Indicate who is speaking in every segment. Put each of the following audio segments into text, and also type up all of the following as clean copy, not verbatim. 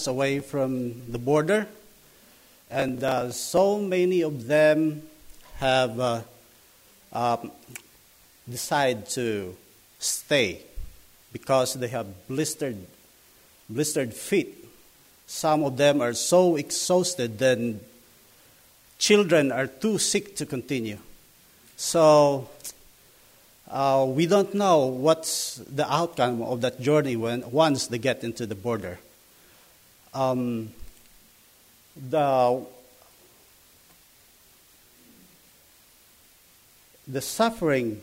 Speaker 1: miles away from the border, and so many of them have decided to stay because they have blistered feet. Some of them are so exhausted that children are too sick to continue. So we don't know what's the outcome of that journey once they get into the border. The suffering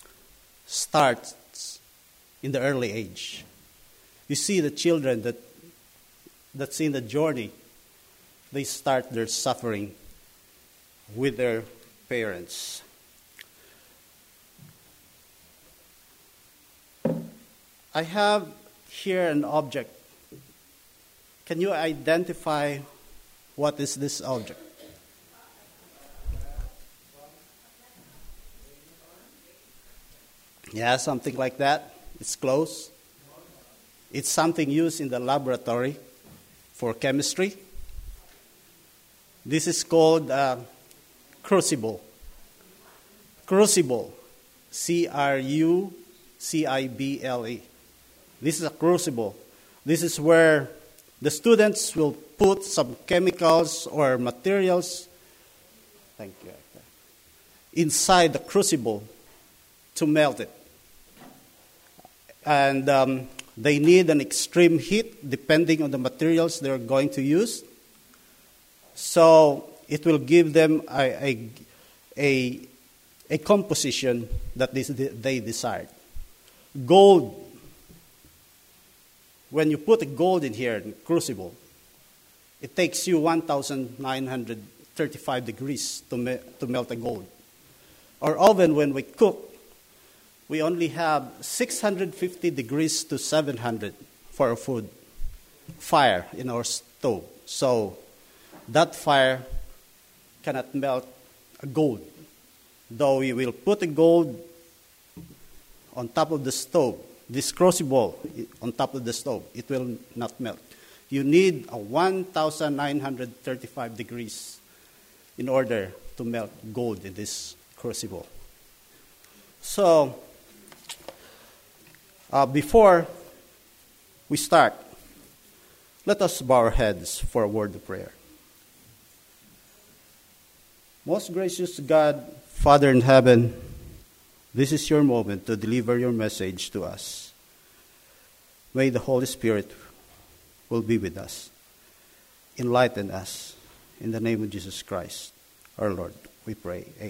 Speaker 1: starts in the early age. You see the children that's in the journey, they start their suffering with their parents. I have here an object. Can you identify what is this object? Yeah, something like that. It's close. It's something used in the laboratory for chemistry. This is called crucible. Crucible. Crucible. This is a crucible. This is where the students will put some chemicals or materials, inside the crucible to melt it. And they need an extreme heat depending on the materials they're going to use. So it will give them a composition that they desired. Gold. When you put gold in here, in crucible, it takes you 1,935 degrees to melt the gold. Our oven, when we cook, we only have 650 degrees to 700 for our food fire in our stove. So that fire cannot melt a gold. Though we will put the gold on top of the stove, this crucible on top of the stove, it will not melt. You need a 1,935 degrees in order to melt gold in this crucible. So, before we start, let us bow our heads for a word of prayer. Most gracious God, Father in heaven, this is your moment to deliver your message to us. May the Holy Spirit will be with us. Enlighten us. In the name of Jesus Christ, our Lord, we pray. Amen.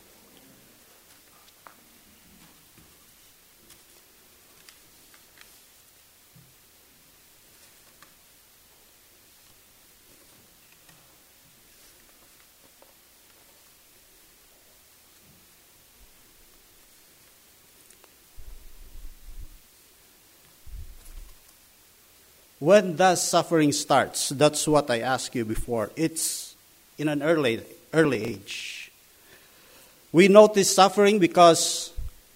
Speaker 1: When does suffering starts? That's what I asked you before. It's in an early age. We notice suffering because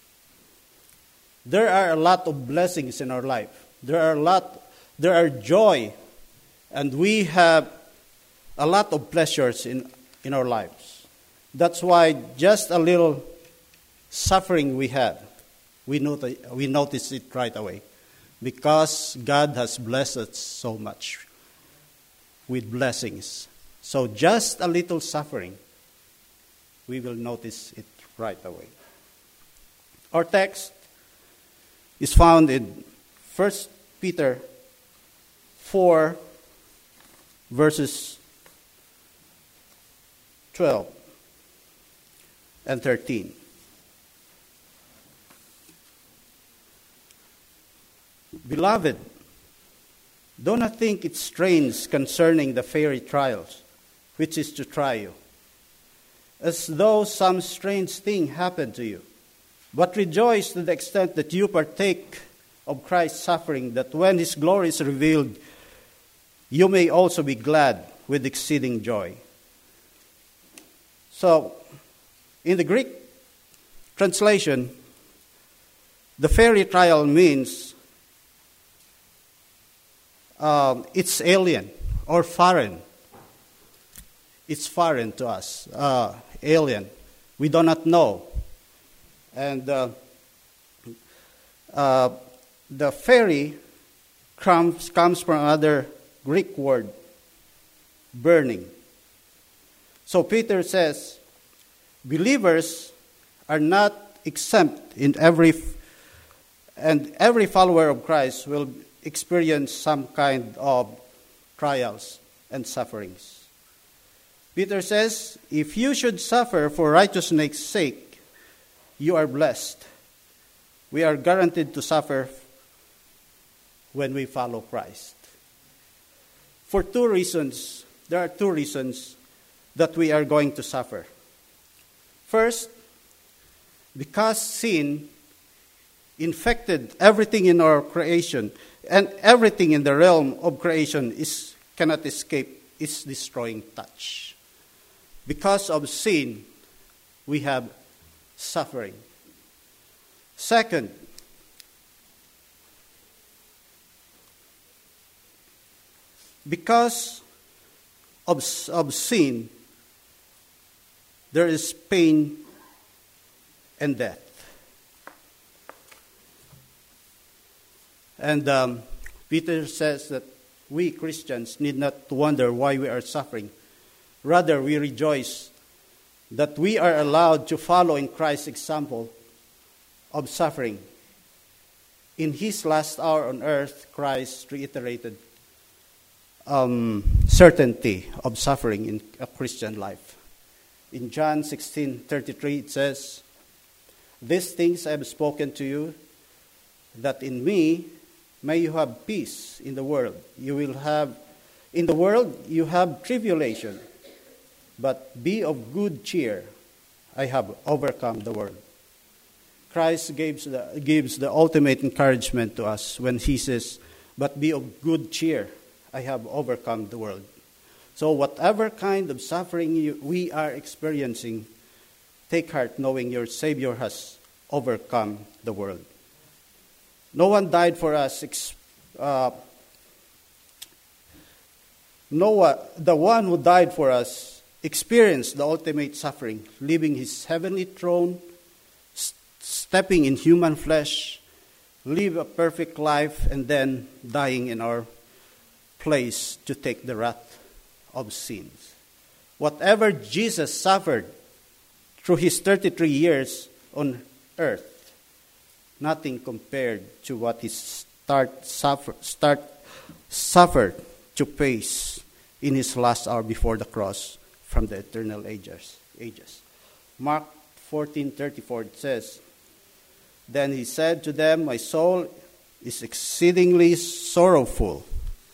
Speaker 1: there are a lot of blessings in our life. There are joy, and we have a lot of pleasures in our lives. That's why just a little suffering we have, we notice it right away. Because God has blessed us so much with blessings. So just a little suffering, we will notice it right away. Our text is found in 1 Peter 4, verses 12 and 13. Beloved, do not think it strange concerning the fiery trials, which is to try you, as though some strange thing happened to you. But rejoice to the extent that you partake of Christ's suffering, that when his glory is revealed, you may also be glad with exceeding joy. So, in the Greek translation, the fiery trial means it's alien or foreign. It's foreign to us, alien. We do not know. And the fiery comes from another Greek word, burning. So Peter says, believers are not exempt and every follower of Christ will experience some kind of trials and sufferings. Peter says, if you should suffer for righteousness' sake, you are blessed. We are guaranteed to suffer when we follow Christ. For two reasons, there are two reasons that we are going to suffer. First, because sin infected everything in our creation, and everything in the realm of creation cannot escape its destroying touch. Because of sin, we have suffering. Second, because of sin, there is pain and death. And Peter says that we Christians need not wonder why we are suffering. Rather, we rejoice that we are allowed to follow in Christ's example of suffering. In his last hour on earth, Christ reiterated certainty of suffering in a Christian life. In John 16:33 it says, "These things I have spoken to you, that in me may you have peace in the world. In the world you have tribulation, but be of good cheer. I have overcome the world." Christ gives the ultimate encouragement to us when he says, "But be of good cheer. I have overcome the world." So whatever kind of suffering we are experiencing, take heart knowing your Savior has overcome the world. No one died for us. The one who died for us experienced the ultimate suffering, leaving his heavenly throne, stepping in human flesh, live a perfect life, and then dying in our place to take the wrath of sins. Whatever Jesus suffered through his 33 years on earth, nothing compared to what he suffered to face in his last hour before the cross from the eternal ages. Mark 14:34 says, "Then he said to them, my soul is exceedingly sorrowful,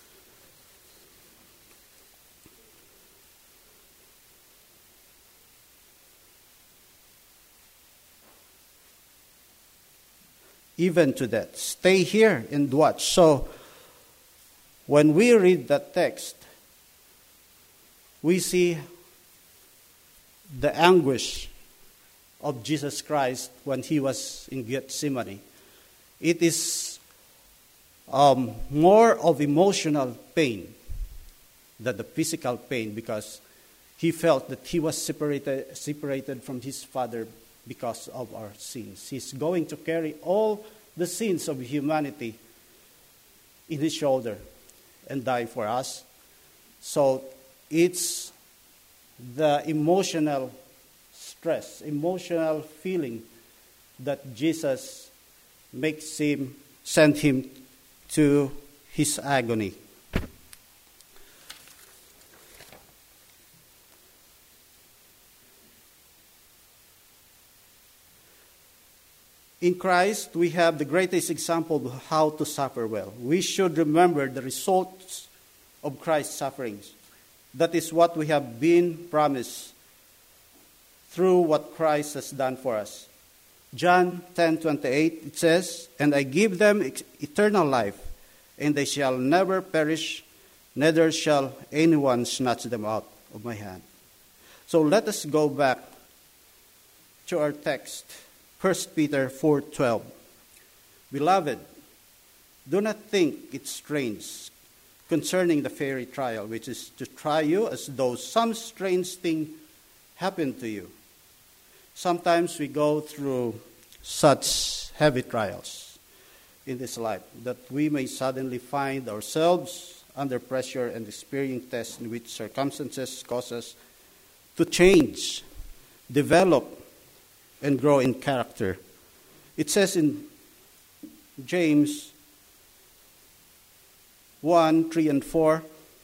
Speaker 1: even to death. Stay here and watch." So, when we read that text, we see the anguish of Jesus Christ when he was in Gethsemane. It is more of emotional pain than the physical pain, because he felt that he was separated from his Father because of our sins. He's going to carry all the sins of humanity in his shoulder and die for us. So it's the emotional stress, emotional feeling that Jesus sent him to his agony. In Christ, we have the greatest example of how to suffer well. We should remember the results of Christ's sufferings. That is what we have been promised through what Christ has done for us. John 10:28, it says, "And I give them eternal life, and they shall never perish, neither shall anyone snatch them out of my hand." So let us go back to our text. 1 Peter 4:12. "Beloved, do not think it strange concerning the fiery trial, which is to try you as though some strange thing happened to you. Sometimes we go through such heavy trials in this life that we may suddenly find ourselves under pressure and experiencing tests in which circumstances cause us to change, develop, and grow in character. It says in James 1, 3, and 4,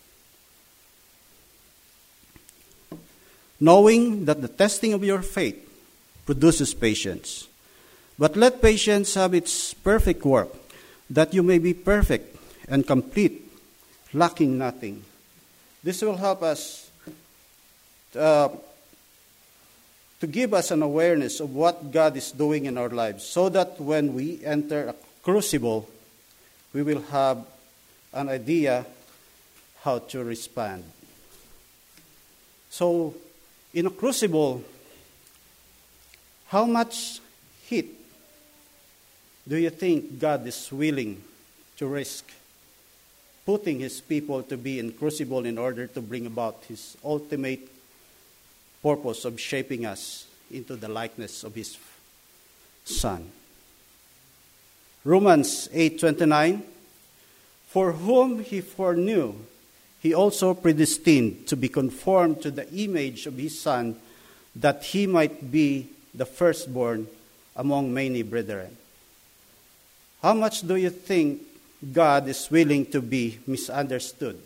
Speaker 1: knowing that the testing of your faith produces patience. But let patience have its perfect work, that you may be perfect and complete, lacking nothing. This will help us to give us an awareness of what God is doing in our lives, so that when we enter a crucible, we will have an idea how to respond. So, in a crucible, how much heat do you think God is willing to risk putting his people to be in crucible in order to bring about his ultimate purpose of shaping us into the likeness of his Son? Romans 8:29, for whom he foreknew, he also predestined to be conformed to the image of his Son, that he might be the firstborn among many brethren. How much do you think God is willing to be misunderstood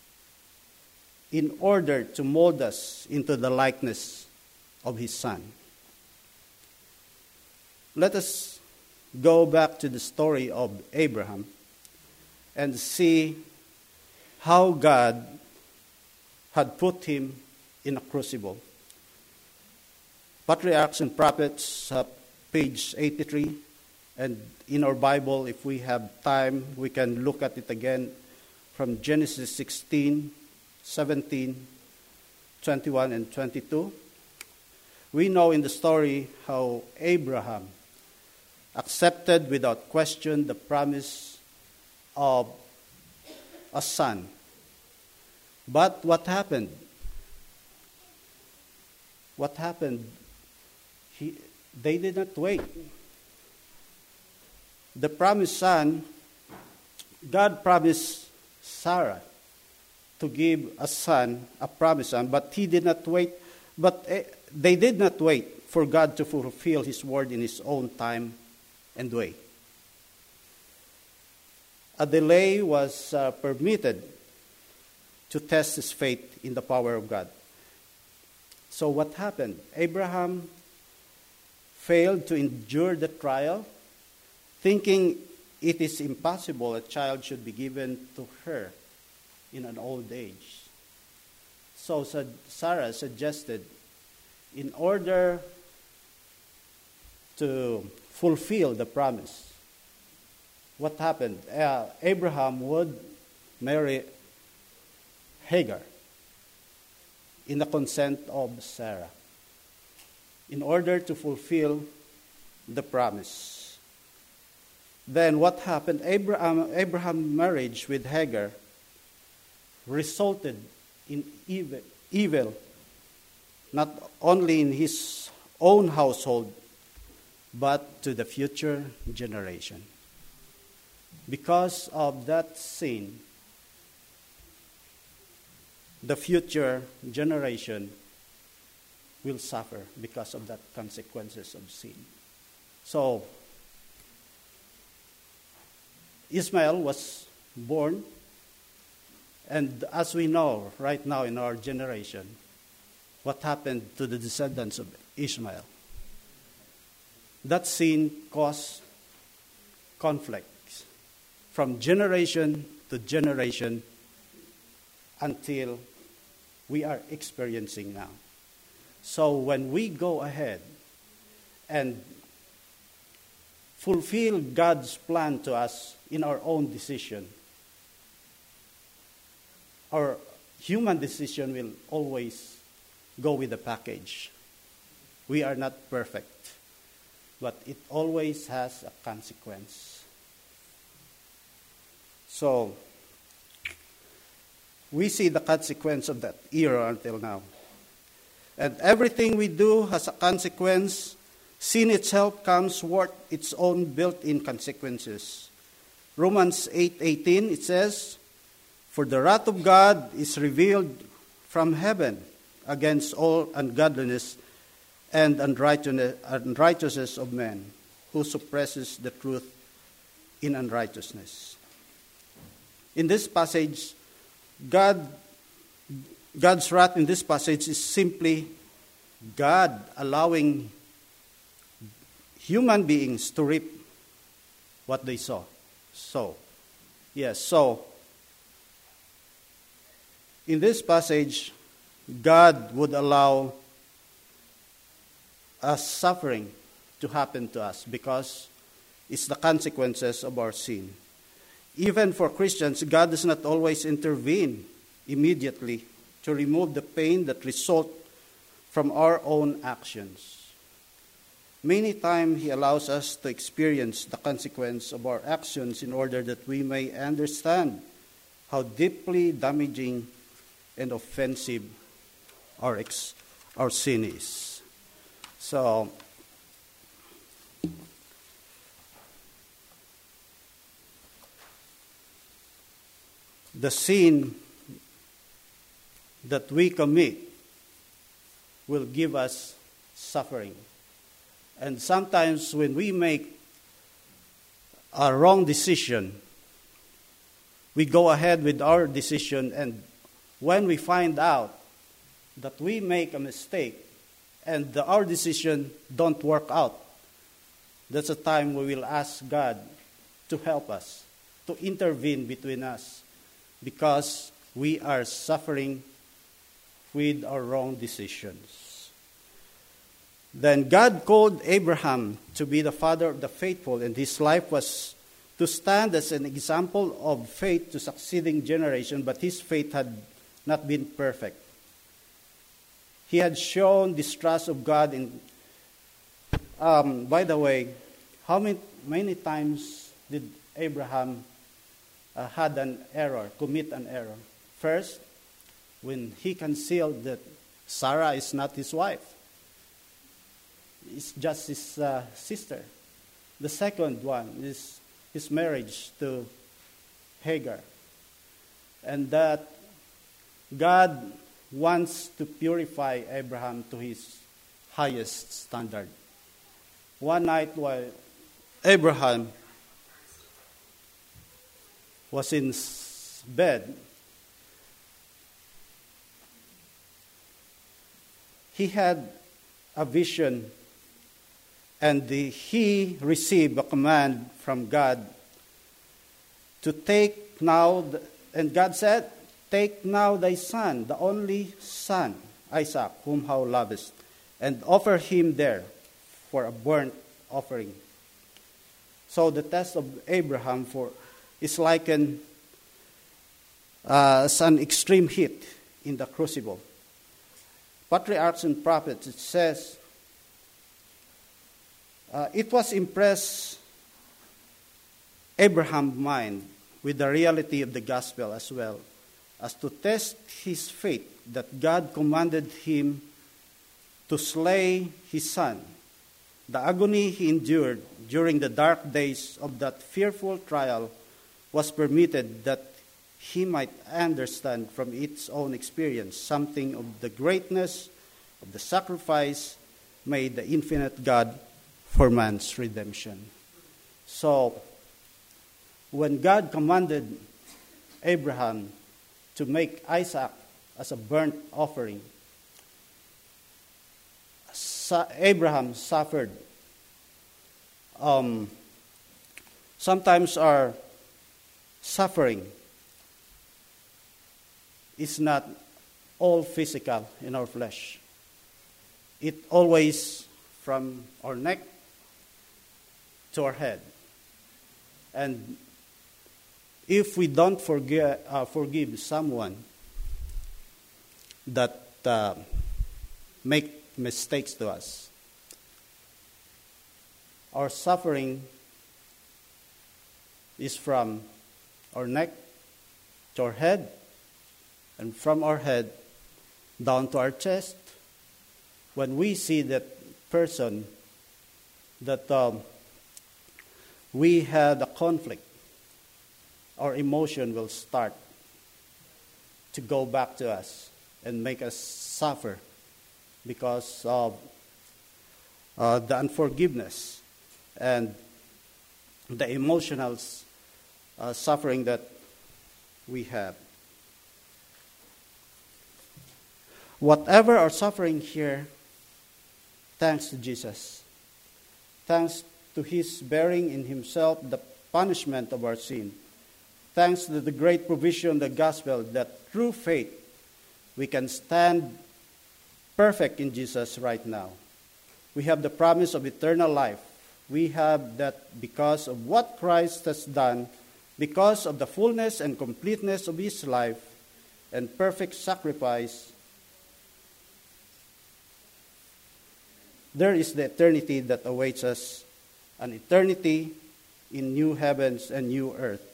Speaker 1: in order to mold us into the likeness of his Son? Let us go back to the story of Abraham and see how God had put him in a crucible. Patriarchs and Prophets, page 83, and in our Bible, if we have time, we can look at it again from Genesis 16, 17, 21, and 22. We know in the story how Abraham accepted without question the promise of a son. But what happened? What happened? They did not wait. The promised son, God promised Sarah to give a son, a promised son, but he did not wait. But they did not wait for God to fulfill his word in his own time and way. A delay was permitted to test his faith in the power of God. So what happened? Abraham failed to endure the trial, thinking it is impossible a child should be given to her in an old age. So Sarah suggested, in order to fulfill the promise, what happened? Abraham would marry Hagar in the consent of Sarah in order to fulfill the promise. Then what happened? Abraham's marriage with Hagar resulted in evil, not only in his own household, but to the future generation. Because of that sin, the future generation will suffer because of that consequences of sin. So, Ishmael was born, and as we know right now in our generation, what happened to the descendants of Ishmael? That sin caused conflicts from generation to generation until we are experiencing now. So when we go ahead and fulfill God's plan to us in our own decision, our human decision will always go with the package. We are not perfect, but it always has a consequence. So, we see the consequence of that era until now. And everything we do has a consequence. Sin itself comes with its own built-in consequences. Romans 8:18, it says, "For the wrath of God is revealed from heaven against all ungodliness and unrighteousness of men, who suppresses the truth in unrighteousness." In this passage, God's wrath in this passage is simply God allowing human beings to reap what they sow. So, in this passage, God would allow us suffering to happen to us because it's the consequences of our sin. Even for Christians, God does not always intervene immediately to remove the pain that results from our own actions. Many times He allows us to experience the consequence of our actions in order that we may understand how deeply damaging and offensive our sin is. So, the sin that we commit will give us suffering. And sometimes when we make a wrong decision, we go ahead with our decision, and when we find out that we make a mistake and our decision don't work out, that's a time we will ask God to help us, to intervene between us, because we are suffering with our wrong decisions. Then God called Abraham to be the father of the faithful, and his life was to stand as an example of faith to succeeding generation, but his faith had not been perfect. He had shown distrust of God. By the way, how many times did Abraham commit an error? First, when he concealed that Sarah is not his wife. It's just his sister. The second one is his marriage to Hagar. And that God wants to purify Abraham to his highest standard. One night while Abraham was in bed, he had a vision, and he received a command from God to take now, and God said, "Take now thy son, the only son, Isaac, whom thou lovest, and offer him there for a burnt offering." So the test of Abraham is likened as an extreme heat in the crucible. Patriarchs and Prophets, it says, it was impressed Abraham's mind with the reality of the gospel as well as to test his faith that God commanded him to slay his son. The agony he endured during the dark days of that fearful trial was permitted that he might understand from its own experience something of the greatness of the sacrifice made the infinite God for man's redemption. So, when God commanded Abraham to make Isaac as a burnt offering, Abraham suffered. Sometimes our suffering is not all physical in our flesh. It always from our neck to our head. And if we don't forgive someone that make mistakes to us, our suffering is from our neck to our head and from our head down to our chest. When we see that person that we had a conflict, our emotion will start to go back to us and make us suffer because of the unforgiveness and the emotional suffering that we have. Whatever our suffering here, thanks to Jesus, thanks to his bearing in himself the punishment of our sin, thanks to the great provision of the gospel that through faith we can stand perfect in Jesus right now. We have the promise of eternal life. We have that because of what Christ has done, because of the fullness and completeness of his life and perfect sacrifice. There is the eternity that awaits us, an eternity in new heavens and new earth.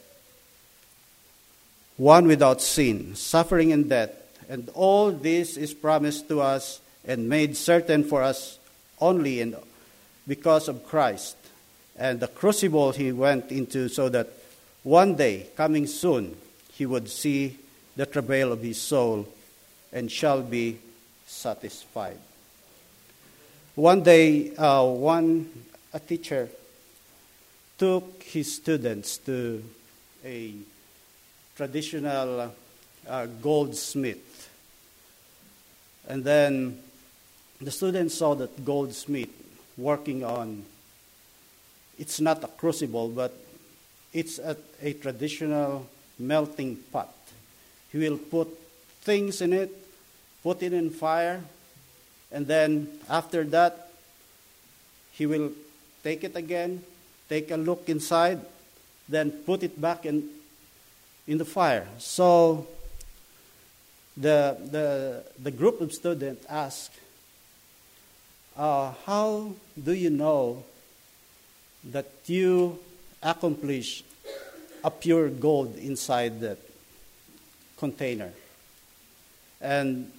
Speaker 1: One without sin, suffering and death, and all this is promised to us and made certain for us only because of Christ and the crucible he went into, so that one day, coming soon, he would see the travail of his soul and shall be satisfied. One day, a teacher took his students to a traditional goldsmith. And then the students saw that goldsmith working on, it's not a crucible, but it's a traditional melting pot. He will put things in it, put it in fire, and then after that, he will take it again, take a look inside, then put it back in the fire. So the group of students asked, how do you know that you accomplish a pure gold inside that container? And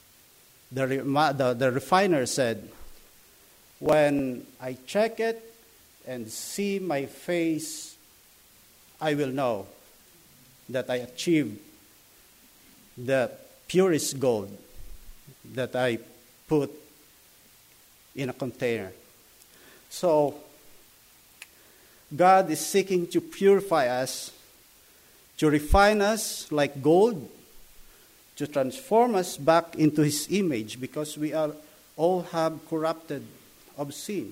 Speaker 1: the refiner said, when I check it and see my face, I will know that I achieved the purest gold that I put in a container. So God is seeking to purify us, to refine us like gold, to transform us back into his image, because we are all have corrupted of sin.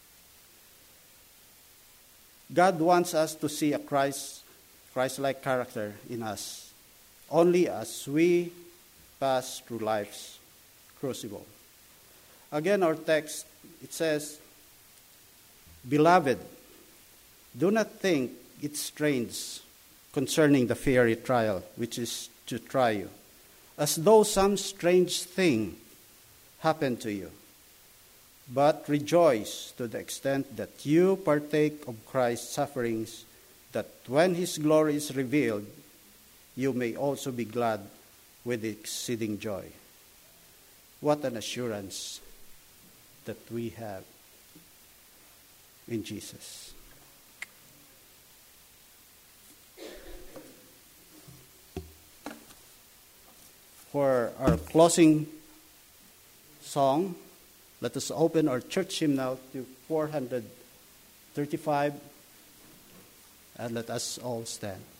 Speaker 1: God wants us to see a Christ-like character in us, only as we pass through life's crucible. Again, our text, it says, "Beloved, do not think it strange concerning the fiery trial which is to try you, as though some strange thing happened to you. But rejoice to the extent that you partake of Christ's sufferings, that when his glory is revealed, you may also be glad with exceeding joy." What an assurance that we have in Jesus. For our closing song, let us open our church hymn now to 435, and let us all stand.